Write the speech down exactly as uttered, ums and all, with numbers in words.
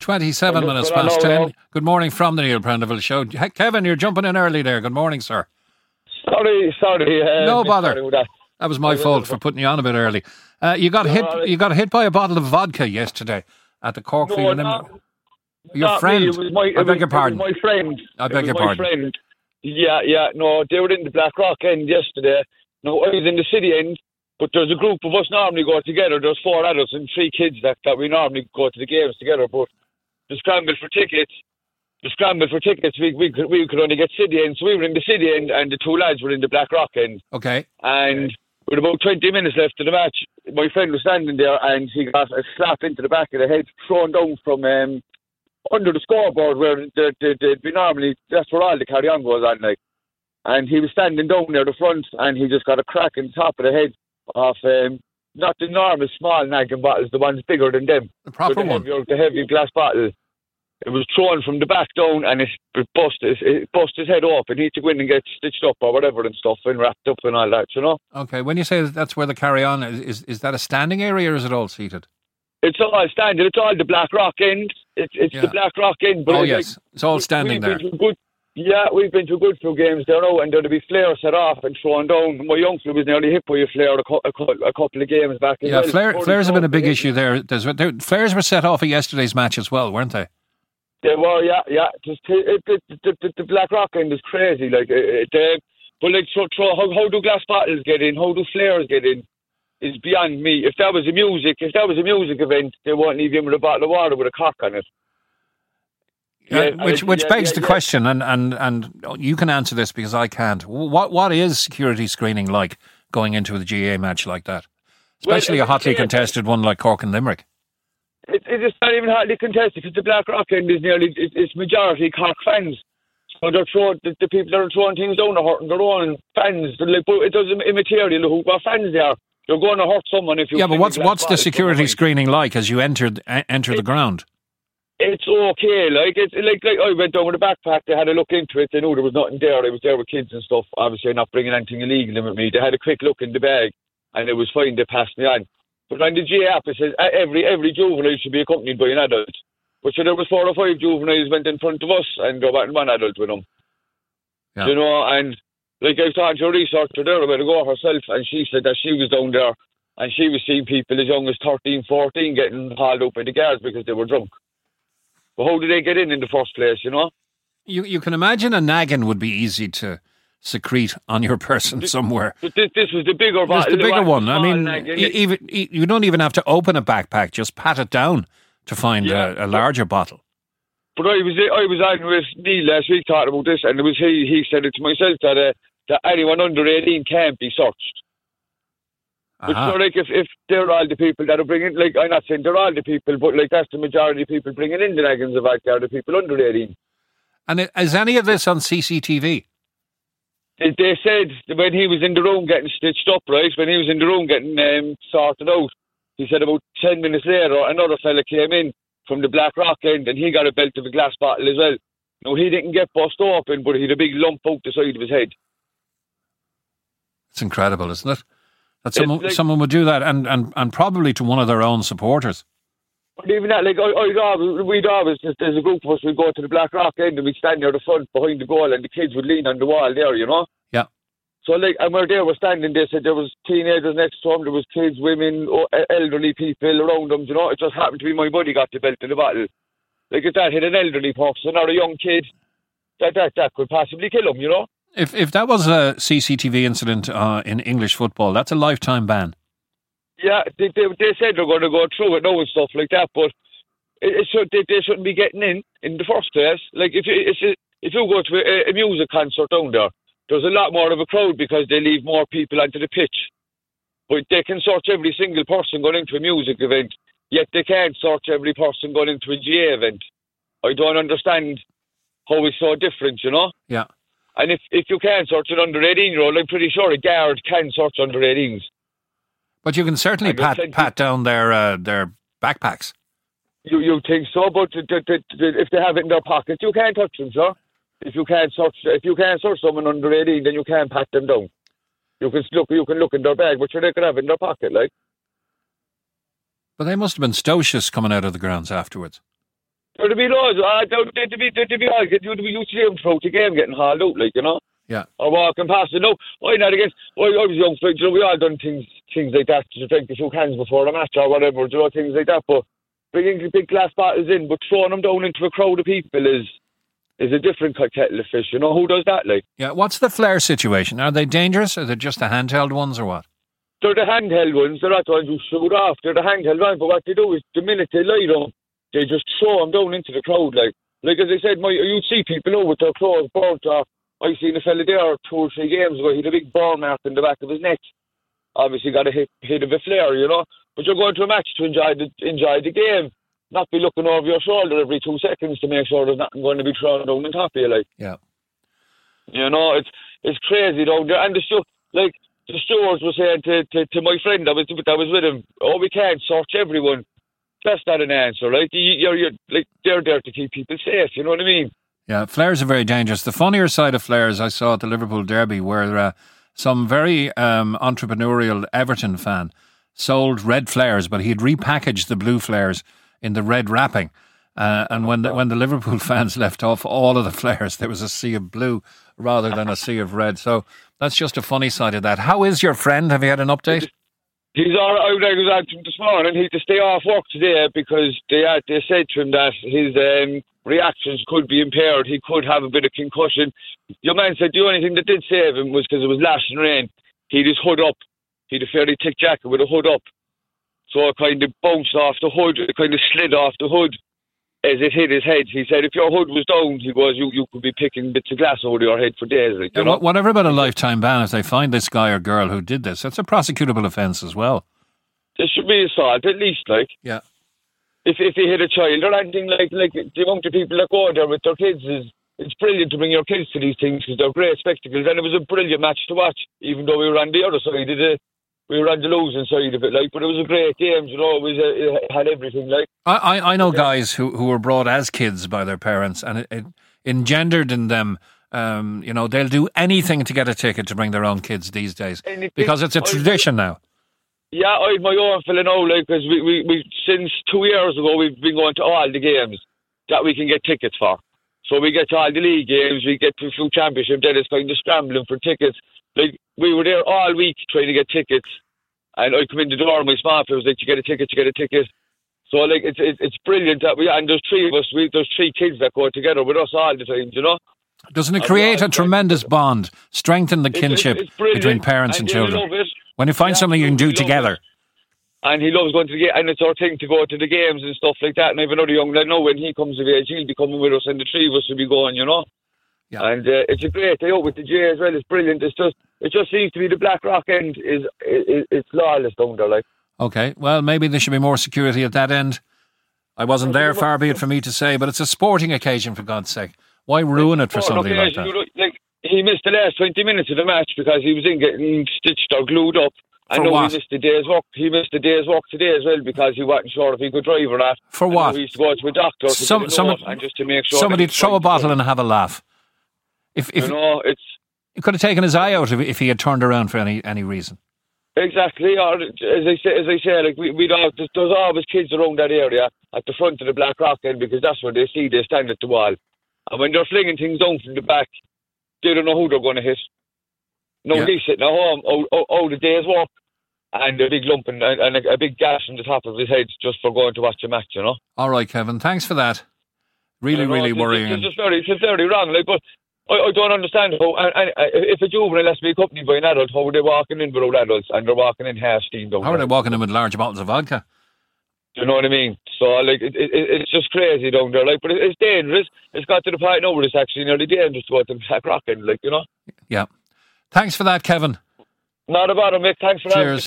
twenty-seven minutes past ten. Good morning from the Neil Prendeville Show. Hey, Kevin, you're jumping in early there. Good morning, sir. Sorry, sorry. Uh, no bother. Sorry that. that was my fault for putting you on a bit early. Uh, you got no, hit. No, you got hit by a bottle of vodka yesterday at the Corkfield. No, not, your not friend. Me. It was my, I beg was, your pardon. My friend. I beg it your was pardon. My friend. Yeah, yeah. No, they were in the Blackrock end yesterday. No, I was in the city end. But there's a group of us normally go together. There's four adults and three kids that, that we normally go to the games together. But the scramble for tickets, the scramble for tickets, we we could, we could only get city end. So we were in the city end and the two lads were in the Blackrock end. Okay. And with about twenty minutes left of the match, my friend was standing there and he got a slap into the back of the head, thrown down from um, under the scoreboard where the, the, the, the normally, that's where all the carry-on goes on. Like. And he was standing down near the front and he just got a crack in the top of the head. Of um, not the normal small nagging bottles, the ones bigger than them. The proper so the one. Heavier, the heavy glass bottle. It was thrown from the back down and it, it bust it, it bust his head open. He had to go in and get stitched up or whatever and stuff and wrapped up and all that, you know. Okay, when you say that that's where the carry-on is, is, is that a standing area or is it all seated? It's all standing. It's all the Blackrock end. It's it's yeah. the Blackrock end. But oh, it's yes. Like, it's all standing there. Good, yeah, we've been to good few games there now, and there'll be flares set off and thrown down. My young fella was nearly hit by a flare a, co- a, co- a couple of games back. Yeah, well. flare, flares have been a big issue there. There's, there. Flares were set off at yesterday's match as well, weren't they? They were, yeah, yeah. Just it, it, the, the, the Blackrock end is crazy. Like, it, it, but like, so, so how, how do glass bottles get in? How do flares get in? Is beyond me. If that was a music, if that was a music event, they won't leave him with a bottle of water with a cork on it. Yeah, uh, which which yeah, begs yeah, the yeah. question, and, and, and you can answer this because I can't. What what is security screening like going into a G A A match like that, especially well, a hotly contested one like Cork and Limerick? It, it's not even hotly contested because the Blackrock end is nearly it, it's majority Cork fans. So they're throwing the, the people that are throwing things down are hurting their own fans. Like, it doesn't immaterial who what fans they are. You're going to hurt someone if you. Yeah, but what's what's the security screening like as you enter enter it, the ground? It's okay, like it's like like I went down with a backpack. They had a look into it. They knew there was nothing there. I was there with kids and stuff. Obviously, not bringing anything illegal in with me. They had a quick look in the bag, and it was fine. They passed me on. But on the G A app, it says every every juvenile should be accompanied by an adult. But so there was four or five juveniles went in front of us, and there wasn't one adult with them. Yeah. You know, and like I was talking to a researcher there about to go herself, and she said that she was down there, and she was seeing people as young as thirteen, fourteen getting hauled up by the guards because they were drunk. But how did they get in in the first place, you know? You you can imagine a naggin would be easy to secrete on your person this, somewhere. But this, this was the bigger one. It's the bigger one. I mean, e- even e- you don't even have to open a backpack, just pat it down to find yeah, a, a larger but, bottle. But I was I was on with Neil last week talking about this, and it was he, he said it to myself that, uh, that anyone under eighteen can't be searched. But so, like, if, if they're all the people that are bringing, like, I'm not saying they're all the people, but, like, that's the majority of people bringing in the naggins of vodka are the people under eighteen. And is any of this on C C T V? They, they said when he was in the room getting stitched up, right, when he was in the room getting um, sorted out, he said about ten minutes later, another fella came in from the Blackrock end and he got a belt of a glass bottle as well. No, he didn't get bust open, but he had a big lump out the side of his head. It's incredible, isn't it? That someone, like, someone would do that, and, and, and probably to one of their own supporters. But even that, like, I, I'd always, we'd always, there's a group of us, we'd go to the Blackrock end and we'd stand near the front behind the goal and the kids would lean on the wall there, you know? Yeah. So, like, and we're there, we're standing there, said there was teenagers next to them, there was kids, women, elderly people around them, you know? It just happened to be my buddy got the belt in the bottle. Like, if that hit an elderly person or a young kid, that, that, that could possibly kill him, you know? If if that was a C C T V incident uh, in English football, that's a lifetime ban. Yeah, they they, they said they're going to go through it now and stuff like that, but it, it should, they, they shouldn't be getting in in the first place. Like, if you, if you, if you go to a, a music concert down there, there's a lot more of a crowd because they leave more people onto the pitch. But they can search every single person going into a music event, yet they can't search every person going into a G A event. I don't understand how it's so different, you know? Yeah. And if, if you can search an under eighteen-year-old, I'm pretty sure a guard can search under eighteens. But you can certainly pat pat down their uh, their backpacks. You you think so? But the, the, the, if they have it in their pockets, you can't touch them, sir. If you can't search, if you can't search someone under eighteen, then you can't pat them down. You can look, you can look in their bag, but sure they could have it in their pocket, like. But they must have been stocious coming out of the grounds afterwards. There'd be loads. Uh, there'd, there'd be, there'd be all. You'd be used to see them throughout the game getting hauled out, like, you know? Yeah. Or walking past it. No, I'm not against. I, I was young, so, you know, we all done things things like that to drink a few cans before the match or whatever, you know, things like that. But bringing big glass bottles in, but throwing them down into a crowd of people is is a different kettle of fish. You know, who does that, like? Yeah, what's the flare situation? Are they dangerous? Are they just the handheld ones or what? They're the handheld ones. They're not the ones who shoot off. They're the handheld ones. But what they do is, the minute they light them, they just throw them down into the crowd. Like, like as I said, my, you'd see people now with their clothes burnt off. I seen a fella there two or three games ago. He had a big burn mark in the back of his neck. Obviously got a hit, hit of a flare, you know. But you're going to a match to enjoy the enjoy the game, not be looking over your shoulder every two seconds to make sure there's nothing going to be thrown down on top of you, like. Yeah. You know, it's it's crazy down there. And the stu- like the stewards were saying to, to, to my friend that was that was with him, oh, we can't search everyone. That's not an answer, right? You, you're, you're like they're there to keep people safe. You know what I mean? Yeah, flares are very dangerous. The funnier side of flares I saw at the Liverpool Derby, where uh, some very um, entrepreneurial Everton fan sold red flares, but he'd repackaged the blue flares in the red wrapping. Uh, and when the, when the Liverpool fans left off all of the flares, there was a sea of blue rather than a sea of red. So that's just a funny side of that. How is your friend? Have you had an update? He's all right. I was on to him this morning. He had to stay off work today because they had, they said to him that his um, reactions could be impaired. He could have a bit of concussion. Your man said the only thing that did save him was because it was lashing rain. He had his hood up. He had a fairly thick jacket with a hood up. So it kind of bounced off the hood. It kind of slid off the hood as it hit his head. He said if your hood was down, he goes, you, you could be picking bits of glass over your head for days. Like, you yeah, know? Whatever about a lifetime ban, if they find this guy or girl who did this, it's a prosecutable offence as well. There should be assault, at least, like. Yeah. If if he hit a child or anything, like, like the amount of people that go there with their kids is, it's brilliant to bring your kids to these things because they're great spectacles. And it was a brilliant match to watch, even though we were on the other side of the, we were on the losing side of it, like, but it was a great game, you know, it was a, it had everything, like. I, I, I know guys who, who were brought as kids by their parents, and it, it engendered in them, um, you know, they'll do anything to get a ticket to bring their own kids these days, anything, because it's a tradition I, now. Yeah, I have my own fella now, like, because we, we, we, since two years ago, we've been going to all the games that we can get tickets for. So we get to all the league games, we get to a few championship, then it's kind of scrambling for tickets. Like, we were there all week trying to get tickets, and I come in the door and my smart was like, you get a ticket, you get a ticket. So, like, it's it's, it's brilliant that we, and there's three of us, we, there's three kids that go together with us all the time, you know? Doesn't it create a tremendous bond, strengthen the kinship it's, it's between parents and, and children? When you find yeah, something you can do together. It. And he loves going to the game, and it's our thing to go to the games and stuff like that. And I have another young lad now, when he comes of age, he'll be coming with us, and the three of us will be going, you know? Yeah. And uh, it's a great day out with the J as well. It's brilliant. It's just, it just seems to be the Blackrock end is, is it's lawless down there, like. Okay, well, maybe there should be more security at that end. I wasn't there, far be it for me to say, but it's a sporting occasion, for God's sake. Why ruin it for somebody like that? Like, he missed the last twenty minutes of the match because he was in getting stitched or glued up. I know what? he missed the day's work. He missed the day's work today as well because he wasn't sure if he could drive or not. For what? He used to go to a doctor to some, some, and just to make sure. Somebody throw a bottle and have a laugh. If, if you know, it's. He could have taken his eye out if, if he had turned around for any, any reason. Exactly. Or as I say, as I say, like we, we'd all, there's always kids around that area at the front of the Blackrock end because that's where they see they stand at the wall, and when they're flinging things down from the back, they don't know who they're going to hit. Nobody's yeah. sitting at home out, out, out the day's work. And a big lump and, and a, a big gash on the top of his head just for going to watch a match, you know. All right, Kevin. Thanks for that. Really, know, really it's, worrying. It's, it's, very, it's very wrong. Like, but I, I don't understand how. And, and if a juvenile has to be accompanied by an adult, how are they walking in without adults and they're walking in half steamed out? How are they walking in with large bottles of vodka? Do you know what I mean? So, like, it, it, it's just crazy down there. Like, but it, it's dangerous. It's got to the point now where it's actually nearly dangerous to go to the Blackrock end, like, you know. Yeah. Thanks for that, Kevin. Not about it, Mick. Thanks for that. Cheers.